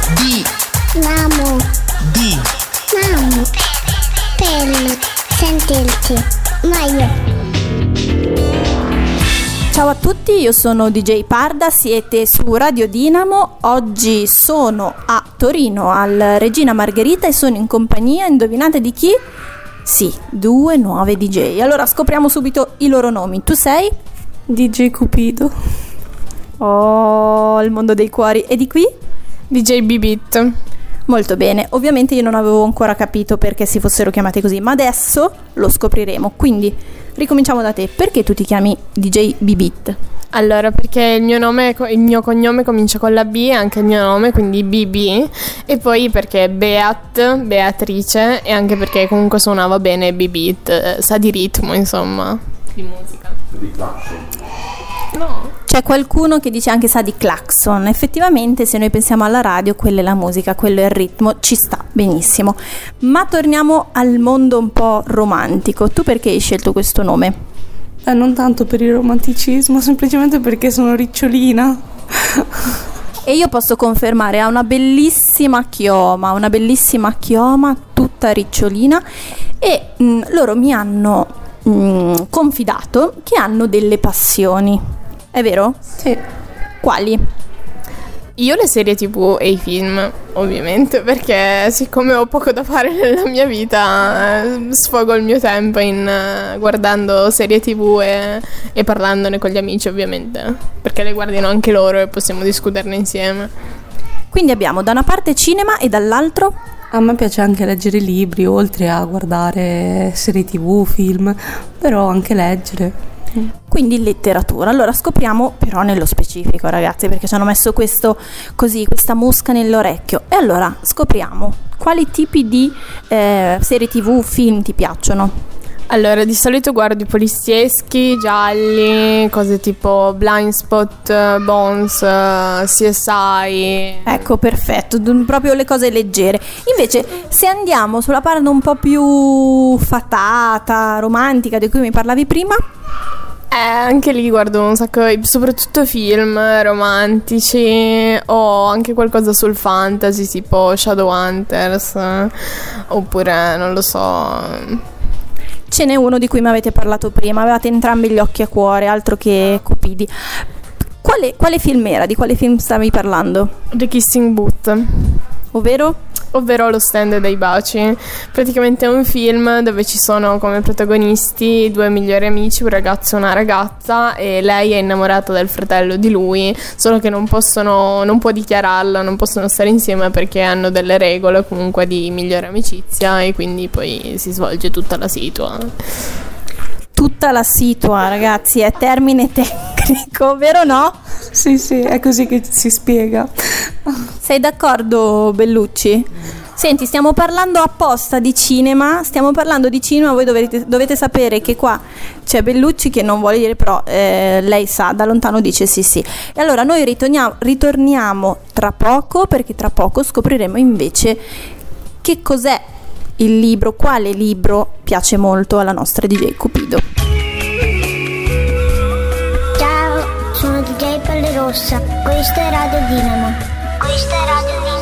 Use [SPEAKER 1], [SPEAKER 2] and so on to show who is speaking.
[SPEAKER 1] Namo. Per sentirti meglio.
[SPEAKER 2] Ciao a tutti, io sono DJ Parda, siete su Radio Dinamo. Oggi sono a Torino al Regina Margherita e sono in compagnia, indovinate di chi? Sì, 2 nuove DJ. Allora scopriamo subito i loro nomi. Tu sei?
[SPEAKER 3] DJ Cupido.
[SPEAKER 2] Oh, il mondo dei cuori. E di qui?
[SPEAKER 3] DJ Bibit.
[SPEAKER 2] Molto bene, ovviamente io non avevo ancora capito perché si fossero chiamati così, ma adesso lo scopriremo. Quindi ricominciamo da te. Perché tu ti chiami DJ Bibit?
[SPEAKER 3] Allora, perché il mio cognome comincia con la B e anche il mio nome, quindi BB. E poi perché Beatrice, e anche perché comunque suonava bene Bibit, sa di ritmo, insomma, di musica.
[SPEAKER 4] Di clacson.
[SPEAKER 3] No.
[SPEAKER 2] C'è qualcuno che dice anche sa di clacson. Effettivamente, se noi pensiamo alla radio, quella è la musica, quello è il ritmo, ci sta benissimo. Ma torniamo al mondo un po' romantico. Tu perché hai scelto questo nome?
[SPEAKER 3] Non tanto per il romanticismo, semplicemente perché sono ricciolina.
[SPEAKER 2] E io posso confermare, ha una bellissima chioma, tutta ricciolina. E loro mi hanno confidato che hanno delle passioni. È vero?
[SPEAKER 3] Sì.
[SPEAKER 2] Quali?
[SPEAKER 3] Io le serie TV e i film, ovviamente, perché siccome ho poco da fare nella mia vita, sfogo il mio tempo in guardando serie TV e parlandone con gli amici, ovviamente, perché le guardino anche loro e possiamo discuterne insieme.
[SPEAKER 2] Quindi abbiamo da una parte cinema e dall'altro?
[SPEAKER 5] A me piace anche leggere libri, oltre a guardare serie TV, film, però anche leggere.
[SPEAKER 2] Quindi letteratura. Allora scopriamo però nello specifico, ragazzi, perché ci hanno messo questa mosca nell'orecchio. E allora scopriamo quali tipi di serie TV, film ti piacciono.
[SPEAKER 3] Allora, di solito guardo i polizieschi, gialli, cose tipo Blindspot, Bones, CSI.
[SPEAKER 2] Ecco, perfetto, proprio le cose leggere. Invece, se andiamo sulla parte un po' più fatata, romantica, di cui mi parlavi prima...
[SPEAKER 3] Anche lì guardo un sacco, soprattutto film romantici o anche qualcosa sul fantasy tipo Shadowhunters, oppure non lo so.
[SPEAKER 2] Ce n'è uno di cui mi avete parlato prima, avevate entrambi gli occhi a cuore, altro che Cupidi. Quale film era? Di quale film stavi parlando?
[SPEAKER 3] The Kissing Booth.
[SPEAKER 2] Ovvero
[SPEAKER 3] Lo stand dei baci. Praticamente è un film dove ci sono come protagonisti 2 migliori amici, un ragazzo e una ragazza, e lei è innamorata del fratello di lui, solo che non può dichiararlo, non possono stare insieme perché hanno delle regole comunque di migliore amicizia, e quindi poi si svolge tutta la situa.
[SPEAKER 2] Tutta la situa, ragazzi, è termine tecnico, vero no?
[SPEAKER 5] Sì, è così che si spiega.
[SPEAKER 2] Sei d'accordo, Bellucci? Senti, stiamo parlando apposta di cinema, voi dovete sapere che qua c'è Bellucci che non vuole dire, però lei sa, da lontano dice sì. E allora noi ritorniamo tra poco, perché tra poco scopriremo invece che cos'è il libro, quale libro piace molto alla nostra DJ Cupido.
[SPEAKER 1] Ciao, sono DJ Pelle Rossa. Questo è Radio Dinamo.